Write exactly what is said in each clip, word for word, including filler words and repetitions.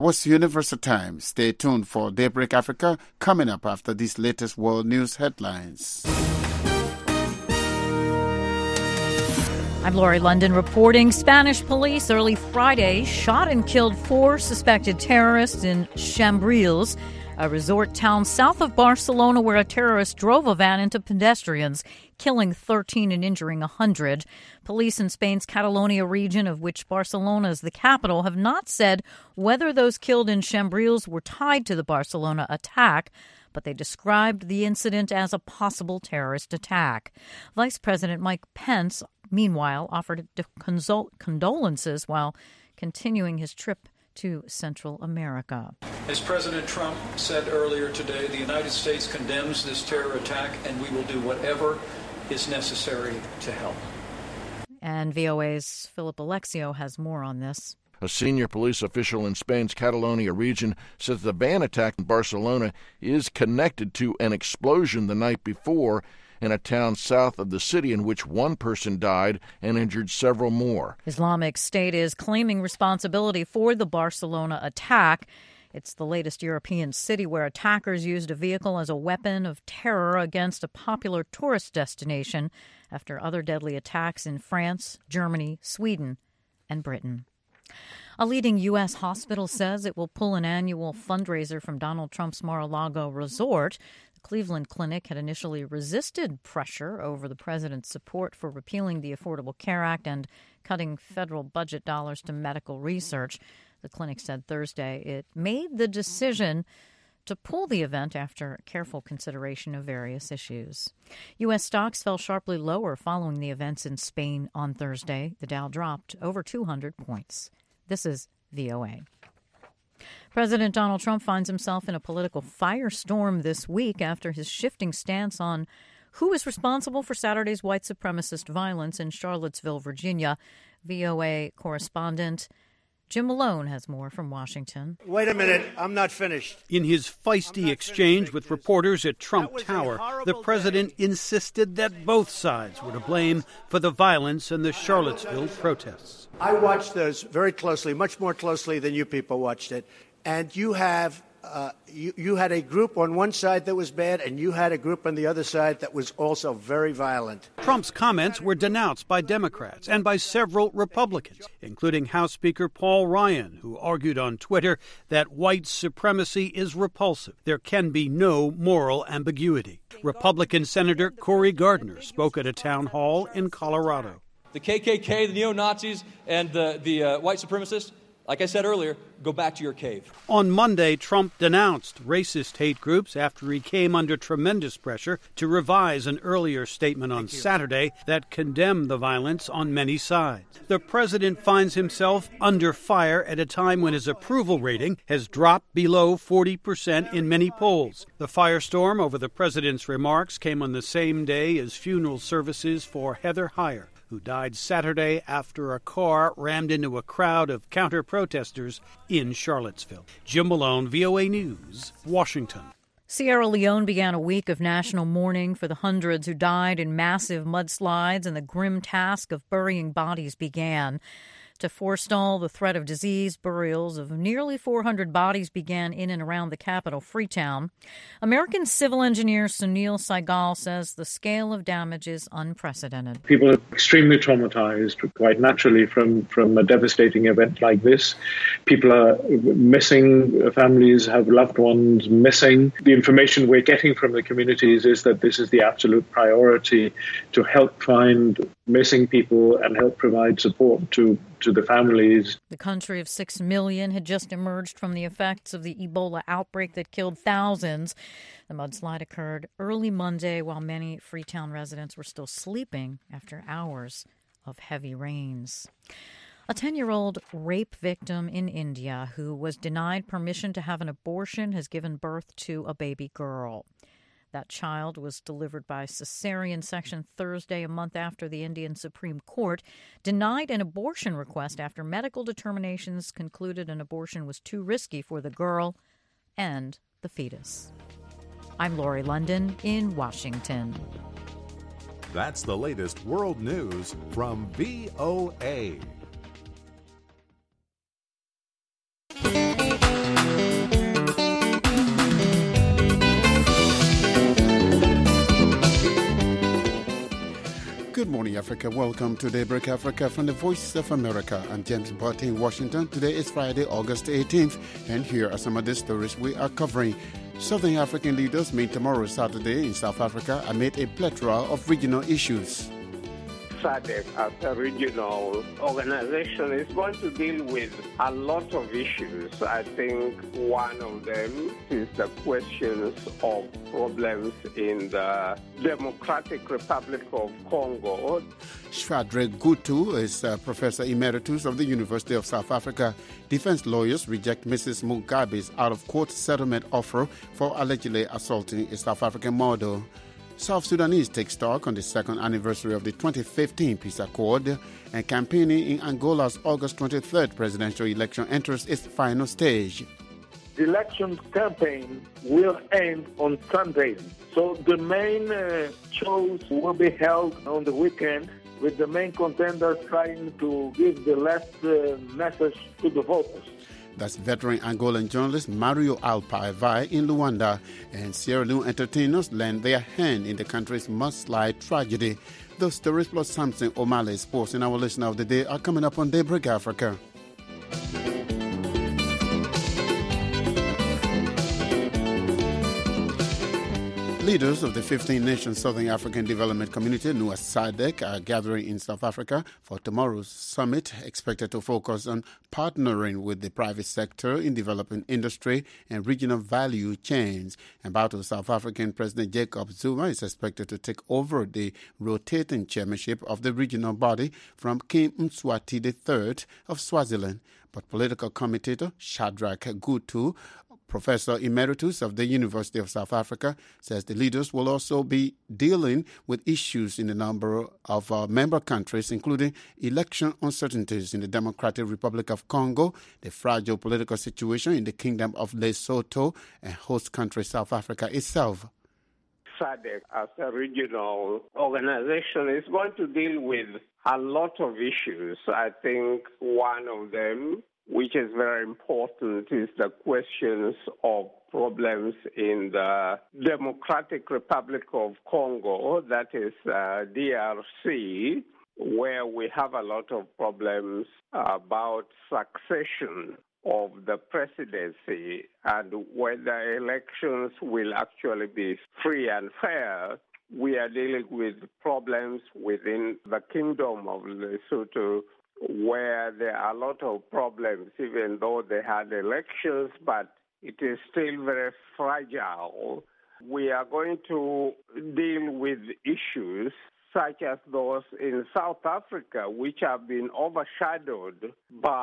Was Universal Time. Stay tuned for Daybreak Africa coming up after these latest world news headlines. I'm Lori London reporting. Spanish police early Friday shot and killed four suspected terrorists in Cambrils, a resort town south of Barcelona where a terrorist drove a van into pedestrians, killing thirteen and injuring one hundred. Police in Spain's Catalonia region, of which Barcelona is the capital, have not said whether those killed in Cambrils were tied to the Barcelona attack, but they described the incident as a possible terrorist attack. Vice President Mike Pence, meanwhile, offered consol- condolences while continuing his trip to Central America. As President Trump said earlier today, the United States condemns this terror attack, and we will do whatever is necessary to help. And V O A's Philip Alexio has more on this. A senior police official in Spain's Catalonia region says the van attack in Barcelona is connected to an explosion the night before in a town south of the city in which one person died and injured several more. Islamic State is claiming responsibility for the Barcelona attack. It's the latest European city where attackers used a vehicle as a weapon of terror against a popular tourist destination after other deadly attacks in France, Germany, Sweden, and Britain. A leading U S hospital says it will pull an annual fundraiser from Donald Trump's Mar-a-Lago resort. The Cleveland Clinic had initially resisted pressure over the president's support for repealing the Affordable Care Act and cutting federal budget dollars to medical research. The clinic said Thursday it made the decision to pull the event after careful consideration of various issues. U S stocks fell sharply lower following the events in Spain on Thursday. The Dow dropped over two hundred points. This is V O A. President Donald Trump finds himself in a political firestorm this week after his shifting stance on who is responsible for Saturday's white supremacist violence in Charlottesville, Virginia. V O A correspondent Jim Malone has more from Washington. Wait a minute, I'm not finished. In his feisty exchange with reporters at Trump Tower, the president day. insisted that both sides were to blame for the violence in the Charlottesville protests. I watched those very closely, much more closely than you people watched it. And you have uh, you, you had a group on one side that was bad, and you had a group on the other side that was also very violent. Trump's comments were denounced by Democrats and by several Republicans, including House Speaker Paul Ryan, who argued on Twitter that white supremacy is repulsive. There can be no moral ambiguity. Republican Senator Cory Gardner spoke at a town hall in Colorado. The K K K, the neo-Nazis, and the, the uh, white supremacists, like I said earlier, go back to your cave. On Monday, Trump denounced racist hate groups after he came under tremendous pressure to revise an earlier statement on Saturday that condemned the violence on many sides. The president finds himself under fire at a time when his approval rating has dropped below forty percent in many polls. The firestorm over the president's remarks came on the same day as funeral services for Heather Heyer, who died Saturday after a car rammed into a crowd of counter-protesters in Charlottesville. Jim Malone, V O A News, Washington. Sierra Leone began a week of national mourning for the hundreds who died in massive mudslides, and the grim task of burying bodies began. To forestall the threat of disease, burials of nearly four hundred bodies began in and around the capital, Freetown. American civil engineer Sunil Saigal says the scale of damage is unprecedented. People are extremely traumatized, quite naturally, from, from a devastating event like this. People are missing, families have loved ones missing. The information we're getting from the communities is that this is the absolute priority, to help find missing people and help provide support to to the families. The country of six million had just emerged from the effects of the Ebola outbreak that killed thousands. The mudslide occurred early Monday while many Freetown residents were still sleeping after hours of heavy rains. A ten-year-old rape victim in India who was denied permission to have an abortion has given birth to a baby girl. That child was delivered by cesarean section Thursday, a month after the Indian Supreme Court denied an abortion request after medical determinations concluded an abortion was too risky for the girl and the fetus. I'm Lori London in Washington. That's the latest world news from V O A. Africa. Welcome to Daybreak Africa from the Voice of America. I'm James Barty in Washington. Today is Friday, August eighteenth, and here are some of the stories we are covering. Southern African leaders meet tomorrow, Saturday, in South Africa amid a plethora of regional issues. SADC, as a regional organization, is going to deal with a lot of issues. I think one of them is the questions of problems in the Democratic Republic of Congo. Shadrack Gutu is a professor emeritus of the University of South Africa. Defense lawyers reject Missus Mugabe's out-of-court settlement offer for allegedly assaulting a South African model. South Sudanese take stock on the second anniversary of the twenty fifteen peace accord, and campaigning in Angola's August twenty-third presidential election enters its final stage. The election campaign will end on Sunday, so the main uh, shows will be held on the weekend, with the main contenders trying to give the last uh, message to the voters. That's veteran Angolan journalist Mario Alpaiva in Luanda, and Sierra Leone entertainers lend their hand in the country's mudslide tragedy. Those stories plus Samson O'Malley sports in our listener of the day are coming up on Daybreak Africa. Leaders of the fifteen-nation Southern African Development Community, known as SADC, are gathering in South Africa for tomorrow's summit, expected to focus on partnering with the private sector in developing industry and regional value chains. About to South African President Jacob Zuma is expected to take over the rotating chairmanship of the regional body from King Mswati the third of Swaziland. But political commentator Shadrack Gutu, professor emeritus of the University of South Africa, says the leaders will also be dealing with issues in a number of uh, member countries, including election uncertainties in the Democratic Republic of Congo, the fragile political situation in the Kingdom of Lesotho, and host country South Africa itself. SADC, as a regional organization, is going to deal with a lot of issues. I think one of them, which is very important, is the questions of problems in the Democratic Republic of Congo, that is uh, D R C, where we have a lot of problems about succession of the presidency and whether elections will actually be free and fair. We are dealing with problems within the Kingdom of Lesotho, where there are a lot of problems, even though they had elections, but it is still very fragile. We are going to deal with issues such as those in South Africa, which have been overshadowed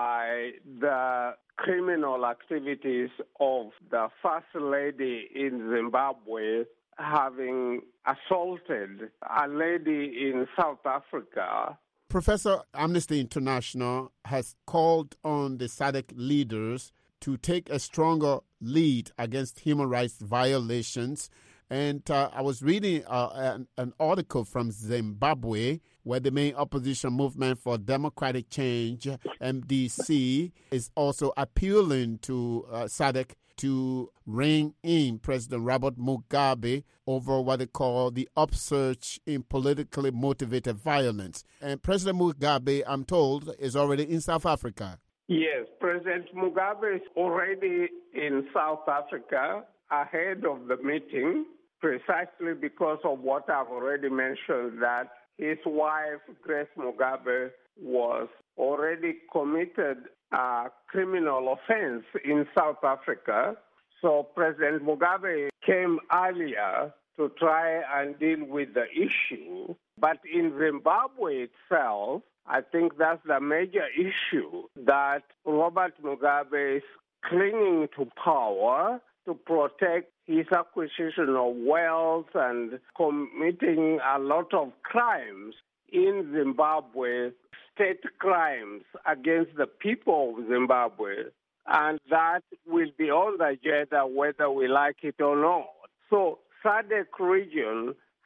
by the criminal activities of the First Lady in Zimbabwe, having assaulted a lady in South Africa. Professor, Amnesty International has called on the SADC leaders to take a stronger lead against human rights violations. And uh, I was reading uh, an, an article from Zimbabwe where the main opposition movement for democratic change, M D C, is also appealing to uh, SADC to rein in President Robert Mugabe over what they call the upsurge in politically motivated violence. And President Mugabe, I'm told, is already in South Africa. Yes, President Mugabe is already in South Africa ahead of the meeting, precisely because of what I've already mentioned, that his wife, Grace Mugabe, was already committed a criminal offense in South Africa. So President Mugabe came earlier to try and deal with the issue. But in Zimbabwe itself, I think that's the major issue, that Robert Mugabe is clinging to power to protect his acquisition of wealth and committing a lot of crimes in Zimbabwe, state crimes against the people of Zimbabwe. And that will be on the agenda whether we like it or not. So SADC region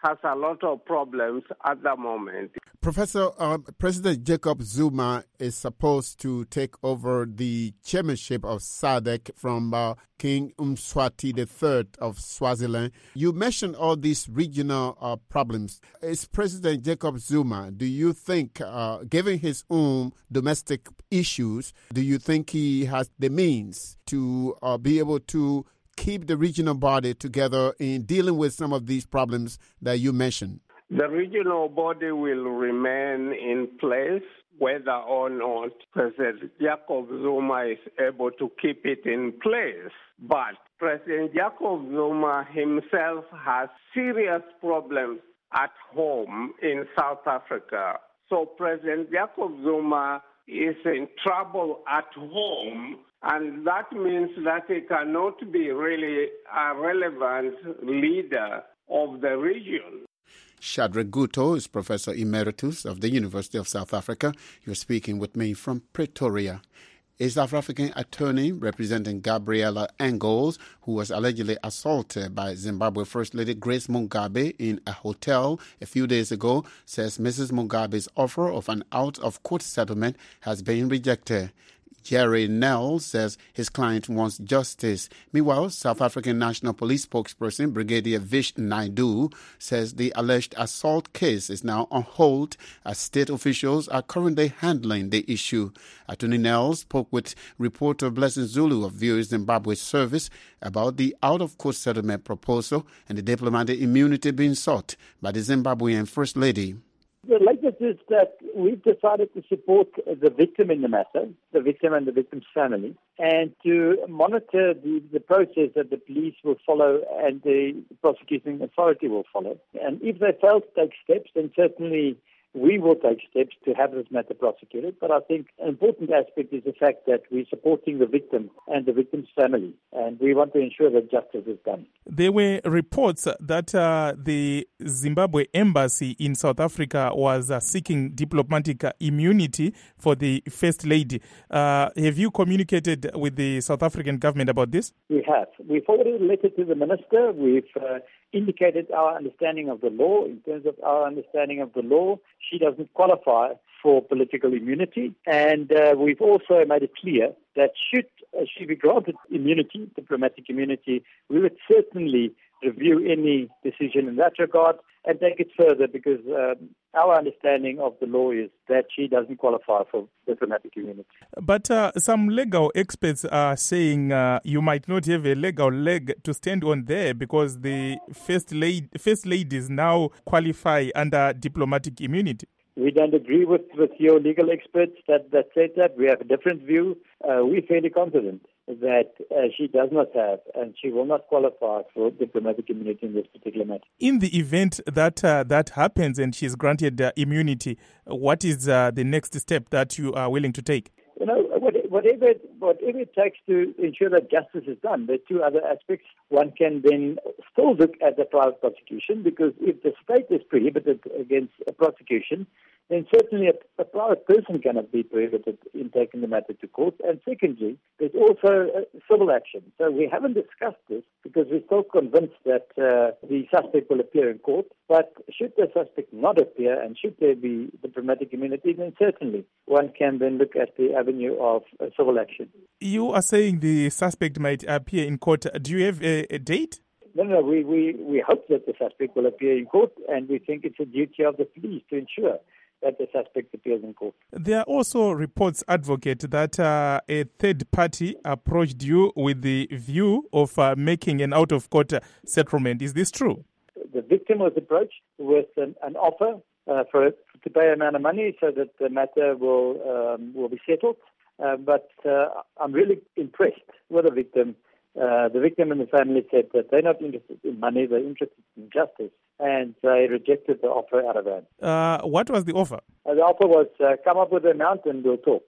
has a lot of problems at the moment. Professor, uh, President Jacob Zuma is supposed to take over the chairmanship of S A D C from uh, King Mswati the third of Swaziland. You mentioned all these regional uh, problems. Is President Jacob Zuma, do you think, uh, given his own domestic issues, do you think he has the means to uh, be able to keep the regional body together in dealing with some of these problems that you mentioned? The regional body will remain in place whether or not President Jacob Zuma is able to keep it in place. But President Jacob Zuma himself has serious problems at home in South Africa. So President Jacob Zuma is in trouble at home, and that means that he cannot be really a relevant leader of the region. Shadrack Guto is Professor Emeritus of the University of South Africa. You're speaking with me from Pretoria. A South African attorney representing Gabriella Engels, who was allegedly assaulted by Zimbabwe First Lady Grace Mugabe in a hotel a few days ago, says Missus Mugabe's offer of an out-of-court settlement has been rejected. Jerry Nell says his client wants justice. Meanwhile, South African National Police spokesperson Brigadier Vish Naidu says the alleged assault case is now on hold as state officials are currently handling the issue. Attorney Nell spoke with reporter Blessing Zulu of V O A Zimbabwe Service about the out-of-court settlement proposal and the diplomatic immunity being sought by the Zimbabwean First Lady. The latest is that we've decided to support the victim in the matter, the victim and the victim's family, and to monitor the, the process that the police will follow and the prosecuting authority will follow. And if they fail to take steps, then certainly we will take steps to have this matter prosecuted. But I think an important aspect is the fact that we're supporting the victim and the victim's family, and we want to ensure that justice is done. There were reports that uh, the Zimbabwe embassy in South Africa was uh, seeking diplomatic uh, immunity for the First Lady. Uh, have you communicated with the South African government about this? We have. We've forwarded a letter to the minister. We've uh, indicated our understanding of the law. In terms of our understanding of the law, she doesn't qualify for political immunity. And uh, we've also made it clear that should uh, she be granted immunity, diplomatic immunity, we would certainly review any decision in that regard and take it further, because um, our understanding of the law is that she doesn't qualify for diplomatic immunity. But uh, some legal experts are saying uh, you might not have a legal leg to stand on there because the first lady, first ladies now qualify under diplomatic immunity. We don't agree with, with your legal experts that, that said that. We have a different view. Uh, we're fairly confident that uh, she does not have and she will not qualify for diplomatic immunity in this particular matter. In the event that uh, that happens and she's granted uh, immunity, what is uh, the next step that you are willing to take? You know, whatever, whatever it takes to ensure that justice is done. There are two other aspects. One can then still look at the private prosecution, because if the state is prohibited against a prosecution, then certainly a, a private person cannot be prohibited in taking the matter to court. And secondly, there's also uh, civil action. So we haven't discussed this because we're still convinced that uh, the suspect will appear in court. But should the suspect not appear and should there be diplomatic immunity, then certainly one can then look at the avenue of uh, civil action. You are saying the suspect might appear in court. Do you have a, a date? No, no, we, we, we hope that the suspect will appear in court, and we think it's a duty of the police to ensure that the suspect appears in court. There are also reports, Advocate, that uh, a third party approached you with the view of uh, making an out-of-court settlement. Is this true? The victim was approached with an, an offer uh, for to pay an amount of money so that the matter will um, will be settled. Uh, but uh, I'm really impressed with the victim. Uh, the victim and the family said that they're not interested in money, they're interested in justice, and they rejected the offer out of hand. Uh, what was the offer? Uh, the offer was uh, come up with an amount and we'll talk.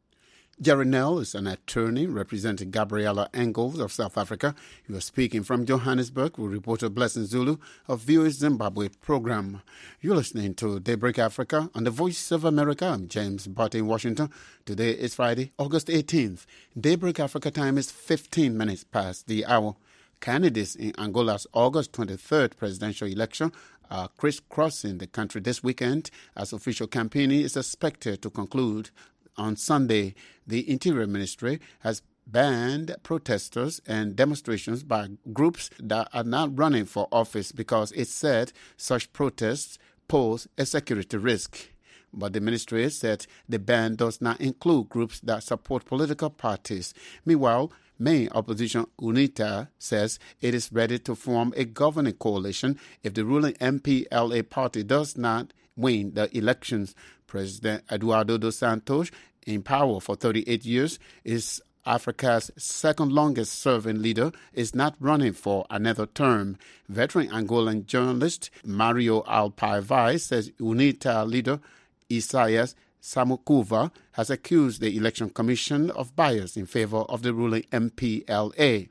Jerry Nell is an attorney representing Gabriella Engels of South Africa. He was speaking from Johannesburg with reporter Blessing Zulu of V O A Zimbabwe program. You're listening to Daybreak Africa on the Voice of America. I'm James Butt in Washington. Today is Friday, August eighteenth. Daybreak Africa time is fifteen minutes past the hour. Candidates in Angola's August twenty-third presidential election are crisscrossing the country this weekend as official campaigning is expected to conclude on Sunday. The Interior Ministry has banned protesters and demonstrations by groups that are not running for office because it said such protests pose a security risk. But the ministry said the ban does not include groups that support political parties. Meanwhile, main opposition UNITA says it is ready to form a governing coalition if the ruling M P L A party does not win the elections. President Eduardo dos Santos, in power for thirty-eight years, is Africa's second longest serving leader, is not running for another term. Veteran Angolan journalist Mario Alpaivai says UNITA leader Isaias Samukuva has accused the Election Commission of bias in favor of the ruling M P L A.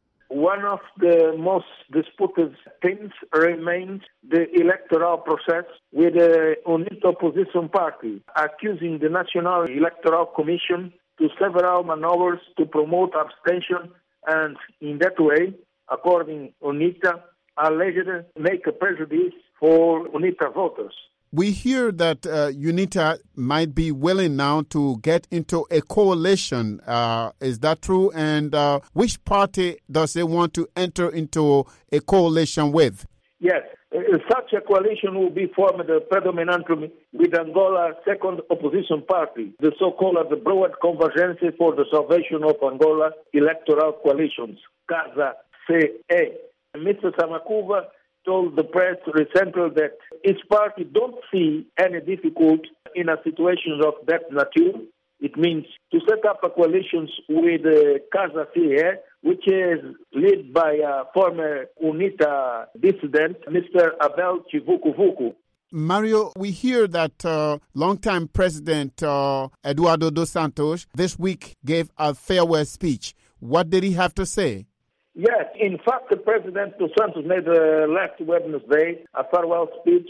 One of the most disputed things remains the electoral process with the UNITA opposition party accusing the National Electoral Commission to several maneuvers to promote abstention and in that way, according to UNITA, alleged make a prejudice for UNITA voters. We hear that uh, UNITA might be willing now to get into a coalition. Uh, is that true? And uh, which party does it want to enter into a coalition with? Yes, uh, such a coalition will be formed uh, predominantly with Angola's second opposition party, the so-called the Broad Convergence for the Salvation of Angola Electoral Coalitions, CASA C A. Mister Samakuva told the press recently that his party don't see any difficulty in a situation of that nature. It means to set up a coalition with uh, Casa C A, which is led by a former UNITA dissident, Mister Abel Chivukuvuku. Mario, we hear that uh, longtime President uh, Eduardo dos Santos this week gave a farewell speech. What did he have to say? Yes, in fact, the President dos Santos made uh, last Wednesday a farewell speech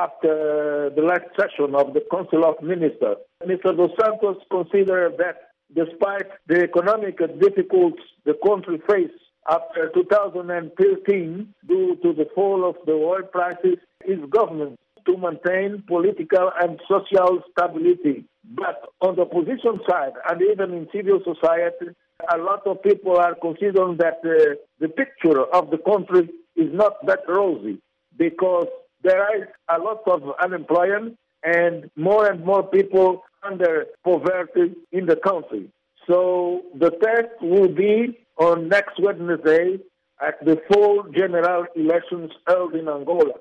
after the last session of the Council of Ministers. Mister dos Santos considered that despite the economic difficulties the country faced after two thousand thirteen due to the fall of the oil prices, his government to maintain political and social stability. But on the opposition side, and even in civil society, a lot of people are considering that uh, the picture of the country is not that rosy because there is a lot of unemployment and more and more people under poverty in the country. So the test will be on next Wednesday at the full general elections held in Angola.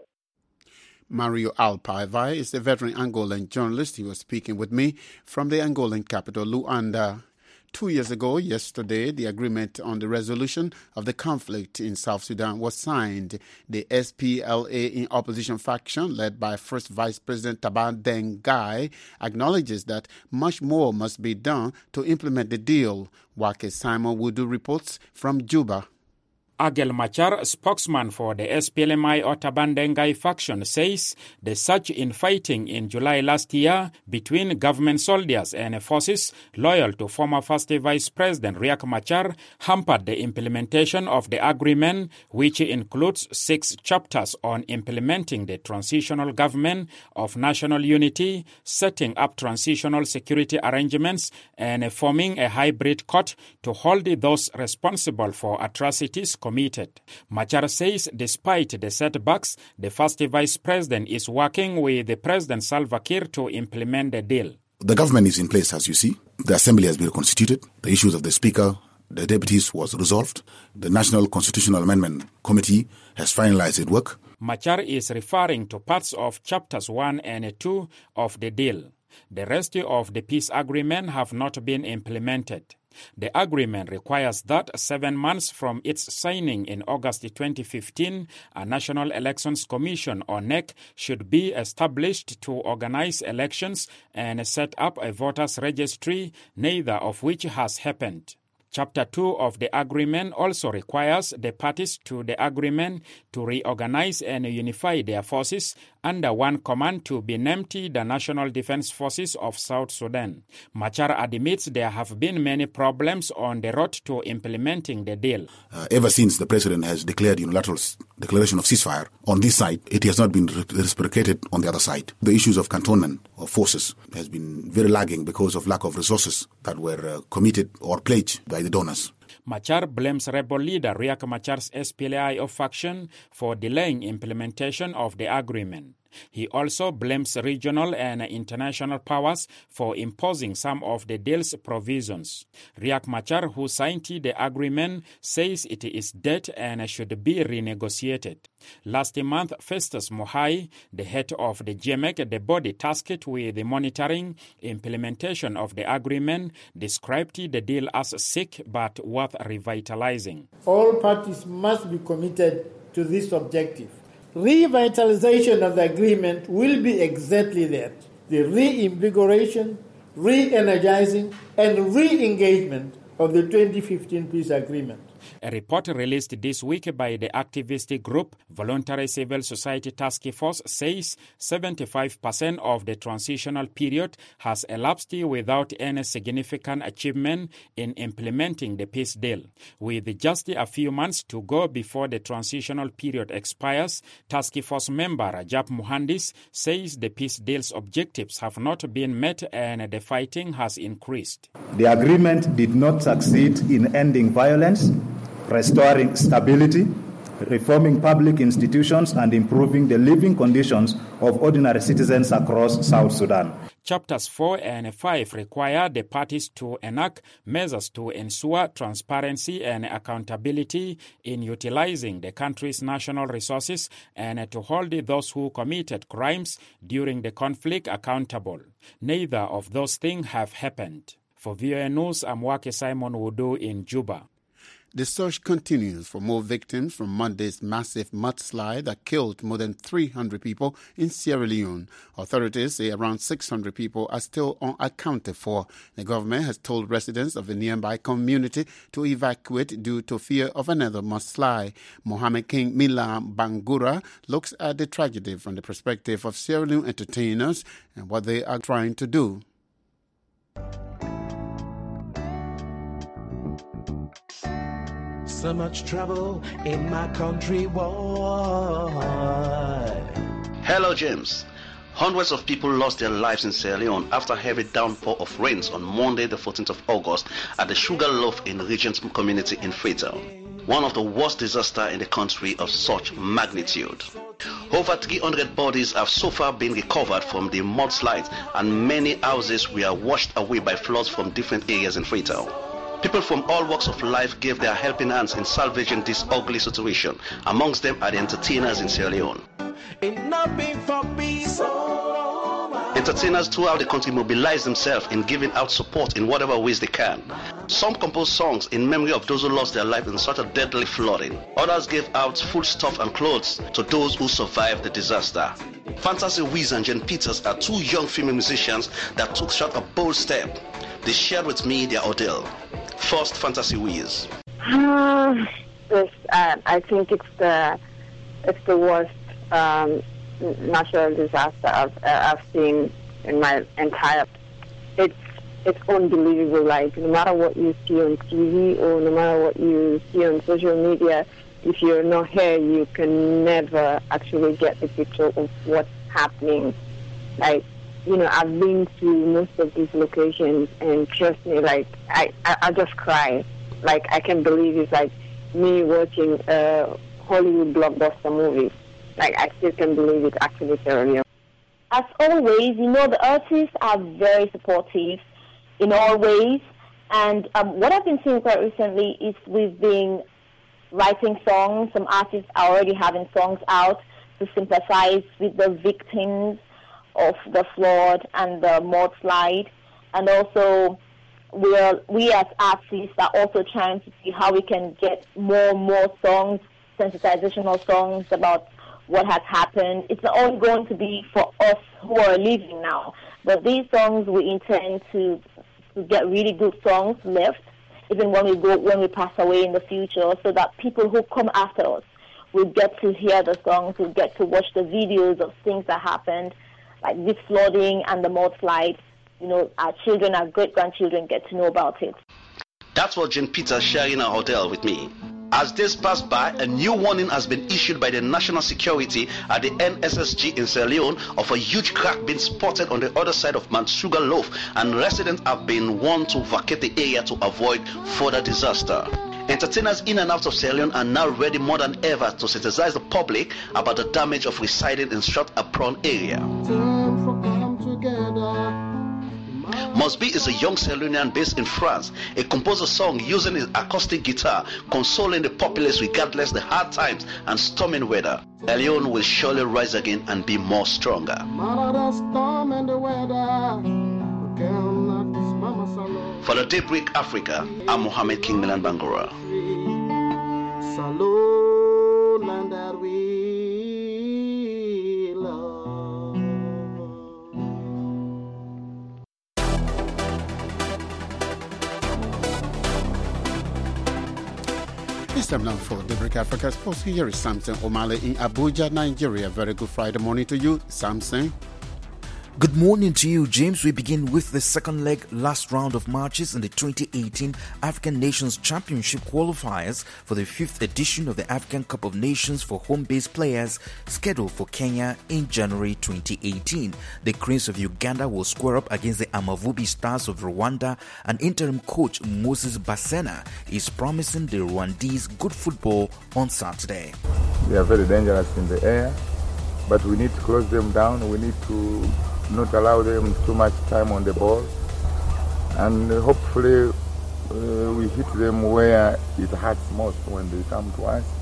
Mario Alpaivai is a veteran Angolan journalist. He was speaking with me from the Angolan capital, Luanda. Two years ago, yesterday, the agreement on the resolution of the conflict in South Sudan was signed. The S P L A in opposition faction, led by First Vice President Taban Deng Gai, acknowledges that much more must be done to implement the deal. Wake Simon Wudu reports from Juba. Agel Machar, spokesman for the S P L M I or Taban Deng Gai faction, says the surge in fighting in July last year between government soldiers and forces loyal to former First Vice President Riek Machar hampered the implementation of the agreement, which includes six chapters on implementing the transitional government of national unity, setting up transitional security arrangements, and forming a hybrid court to hold those responsible for atrocities committed. Machar says despite the setbacks, the First Vice President is working with the President Salva Kiir to implement the deal. The government is in place, as you see. The assembly has been reconstituted. The issues of the speaker, the deputies was resolved. The National Constitutional Amendment Committee has finalized its work. Machar is referring to parts of chapters one and two of the deal. The rest of the peace agreement have not been implemented. The agreement requires that seven months from its signing in August twenty fifteen, a National Elections Commission or N E C should be established to organize elections and set up a voters registry, neither of which has happened. Chapter two of the agreement also requires the parties to the agreement to reorganize and unify their forces under one command to be named the National Defense Forces of South Sudan. Machar admits there have been many problems on the road to implementing the deal. Uh, ever since the president has declared unilateral declaration of ceasefire on this side, it has not been reciprocated on the other side. The issues of cantonment of forces has been very lagging because of lack of resources that were uh, committed or pledged by the donors. Machar blames rebel leader Riek Machar's S P L A I O faction for delaying implementation of the agreement. He also blames regional and international powers for imposing some of the deal's provisions. Riek Machar, who signed the agreement, says it is dead and should be renegotiated. Last month, Festus Mohai, the head of the G M E C, the body tasked with the monitoring implementation of the agreement, described the deal as sick but worth revitalizing. All parties must be committed to this objective. Revitalization of the agreement will be exactly that, the reinvigoration, re-energizing and re-engagement of the twenty fifteen peace agreement. A report released this week by the activist group Voluntary Civil Society Task Force says seventy-five percent of the transitional period has elapsed without any significant achievement in implementing the peace deal. With just a few months to go before the transitional period expires, Task Force member Rajab Muhandis says the peace deal's objectives have not been met and the fighting has increased. The agreement did not succeed in ending violence, restoring stability, reforming public institutions, and improving the living conditions of ordinary citizens across South Sudan. Chapters four and five require the parties to enact measures to ensure transparency and accountability in utilizing the country's national resources and to hold those who committed crimes during the conflict accountable. Neither of those things have happened. For V O A News, I'm Wake Simon Wudu in Juba. The search continues for more victims from Monday's massive mudslide that killed more than three hundred people in Sierra Leone. Authorities say around six hundred people are still unaccounted for. The government has told residents of the nearby community to evacuate due to fear of another mudslide. Mohammed King Mila Bangura looks at the tragedy from the perspective of Sierra Leone entertainers and what they are trying to do. So much trouble in my country, why? Hello, James. Hundreds of people lost their lives in Sierra Leone after a heavy downpour of rains on Monday, the fourteenth of August, at the Sugarloaf in Regent's community in Freetown. One of the worst disasters in the country of such magnitude. Over three hundred bodies have so far been recovered from the mudslides, and many houses were washed away by floods from different areas in Freetown. People from all walks of life gave their helping hands in salvaging this ugly situation. Amongst them are the entertainers in Sierra Leone. Entertainers throughout the country mobilize themselves in giving out support in whatever ways they can. Some compose songs in memory of those who lost their life in such a deadly flooding. Others gave out foodstuff and clothes to those who survived the disaster. Fantasy Wiz and Jen Peters are two young female musicians that took such a bold step. They shared with me their ordeal. First, Fantasy Wiz. Uh, this, uh, I think it's the it's the worst um, natural disaster I've, uh, I've seen in my entire. It's it's unbelievable. Like no matter what you see on T V or no matter what you see on social media, if you're not here, you can never actually get the picture of what's happening. Like. You know, I've been to most of these locations, and trust me, like, I, I, I just cry. Like, I can't believe it's like me watching a Hollywood blockbuster movie. Like, I still can't believe it's actually Sierra Leone. As always, you know, the artists are very supportive in all ways. And um, what I've been seeing quite recently is we've been writing songs. Some artists are already having songs out to sympathize with the victims of the flood and the mudslide, and also we are we as artists are also trying to see how we can get more and more songs, sensitizational songs about what has happened. It's not only going to be for us who are living now, but these songs we intend to to get really good songs left even when we go, when we pass away in the future, so that people who come after us will get to hear the songs, will get to watch the videos of things that happened, like this flooding and the mudslide. You know, our children, our great-grandchildren get to know about it. That's what Jane Peters sharing her hotel with me. As days pass by, a new warning has been issued by the National Security at the N S S G in Sierra Leone of a huge crack being spotted on the other side of Mount Sugarloaf, and residents have been warned to vacate the area to avoid further disaster. Entertainers in and out of Sierra Leone are now ready more than ever to sensitize the public about the damage of residing in Strat-a-Prawn area. Mosby is a young Sierra Leonean based in France. He composed a song using his acoustic guitar, consoling the populace regardless the hard times and storming weather. Sierra Leone will surely rise again and be more stronger. For the Daybreak Africa, I'm Mohammed King Milan Bangura. It's time now for Daybreak Africa Sports. Here is Samson Omale in Abuja, Nigeria. Very good Friday morning to you, Samson. Good morning to you, James. We begin with the second leg last round of matches in the twenty eighteen African Nations Championship qualifiers for the fifth edition of the African Cup of Nations for home-based players scheduled for Kenya in January twenty eighteen. The Cranes of Uganda will square up against the Amavubi Stars of Rwanda, and interim coach Moses Basena is promising the Rwandese good football on Saturday. They are very dangerous in the air, but we need to close them down. We need to not allow them too much time on the ball, and hopefully uh, we hit them where it hurts most when they come to us.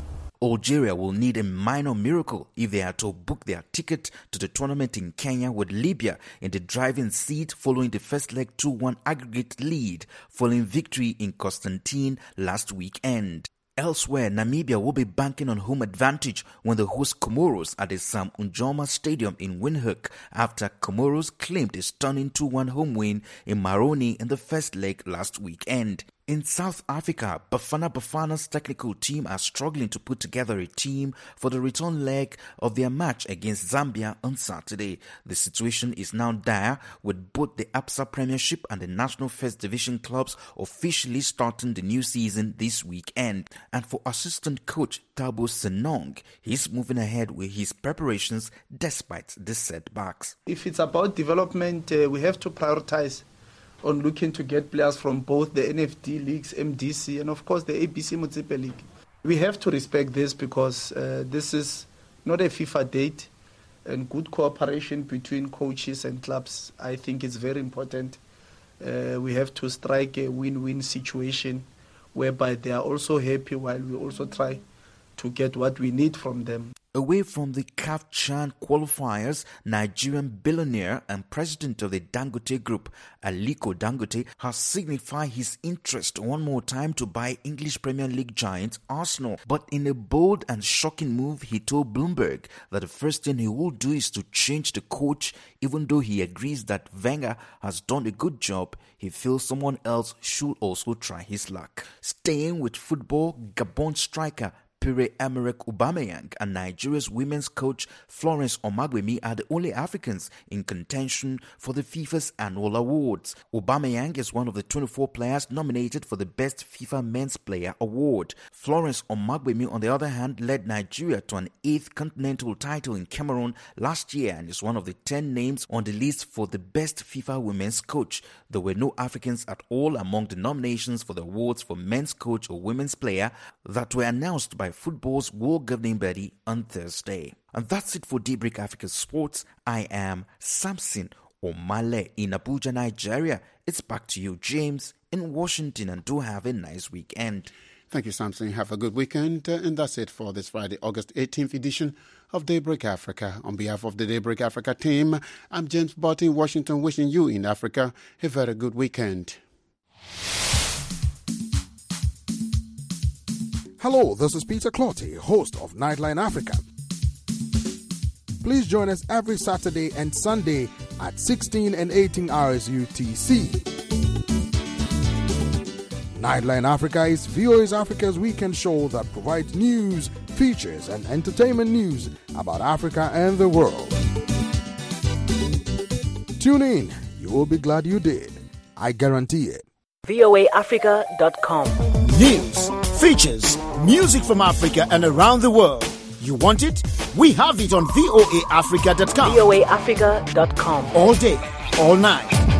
Algeria will need a minor miracle if they are to book their ticket to the tournament in Kenya, with Libya in the driving seat following the first leg two one aggregate lead following victory in Constantine last weekend. Elsewhere, Namibia will be banking on home advantage when they host Comoros at the Sam Unjoma Stadium in Windhoek after Comoros claimed a stunning two one home win in Maroni in the first leg last weekend. In South Africa, Bafana Bafana's technical team are struggling to put together a team for the return leg of their match against Zambia on Saturday. The situation is now dire, with both the Absa Premiership and the National First Division clubs officially starting the new season this weekend. And for assistant coach Thabo Senong, he's moving ahead with his preparations despite the setbacks. If it's about development, uh, we have to prioritize on looking to get players from both the N F D leagues, M D C, and of course the A B C Motsepe League. We have to respect this because uh, this is not a FIFA date, and good cooperation between coaches and clubs, I think, is very important. Uh, we have to strike a win-win situation whereby they are also happy while we also try to get what we need from them. Away from the C A F CHAN qualifiers, Nigerian billionaire and president of the Dangote Group, Aliko Dangote, has signified his interest one more time to buy English Premier League giant Arsenal. But in a bold and shocking move, he told Bloomberg that the first thing he will do is to change the coach. Even though he agrees that Wenger has done a good job, he feels someone else should also try his luck. Staying with football, Gabon striker Pierre-Emerick Aubameyang and Nigeria's women's coach Florence Omagbemi are the only Africans in contention for the FIFA's annual awards. Aubameyang is one of the twenty-four players nominated for the Best FIFA Men's Player Award. Florence Omagbemi, on the other hand, led Nigeria to an eighth continental title in Cameroon last year and is one of the ten names on the list for the Best FIFA Women's Coach. There were no Africans at all among the nominations for the awards for Men's Coach or Women's Player that were announced by football's world governing body on Thursday. And that's it for Daybreak Africa Sports. I am Samson Omale in Abuja, Nigeria. It's back to you, James, in Washington, and do have a nice weekend. Thank you, Samson. Have a good weekend. Uh, and that's it for this Friday, August eighteenth edition of Daybreak Africa. On behalf of the Daybreak Africa team, I'm James Bott in Washington, wishing you in Africa a very good weekend. Hello, this is Peter Clotty, host of Nightline Africa. Please join us every Saturday and Sunday at sixteen and eighteen hours U T C. Nightline Africa is V O A's Africa's weekend show that provides news, features, and entertainment news about Africa and the world. Tune in. You will be glad you did. I guarantee it. V O A Africa dot com. News, features, music from Africa and around the world. You want it? We have it on V O A Africa dot com. V O A Africa dot com. All day, all night.